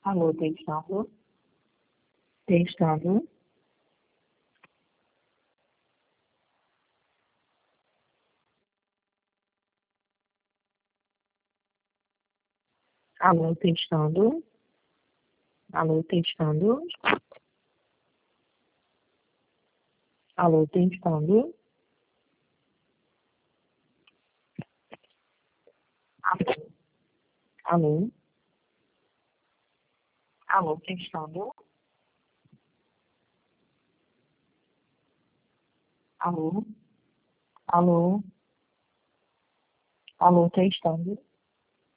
Alô, testando. Testando. Alô, testando. Alô, testando. Alô, testando. Alô, alô. Alô, testando. Alô, alô. Alô, testando.